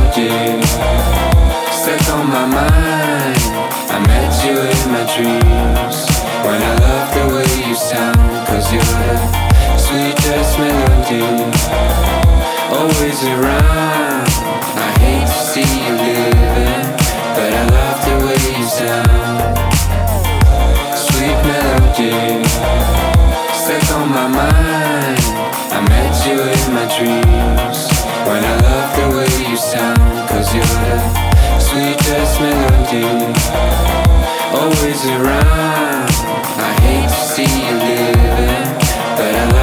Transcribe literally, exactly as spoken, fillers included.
melody stuck on my mind. I met you in my dreams when I love the way you sound, cause you're the sweetest melody, always around. I hate to see you leaving, but I love the way you sound. Sweet melody stuck on my mind. I met you in my dreams when I love the way you sound, cause you're the sweetest melody, always around. I hate to see you leaving, but I love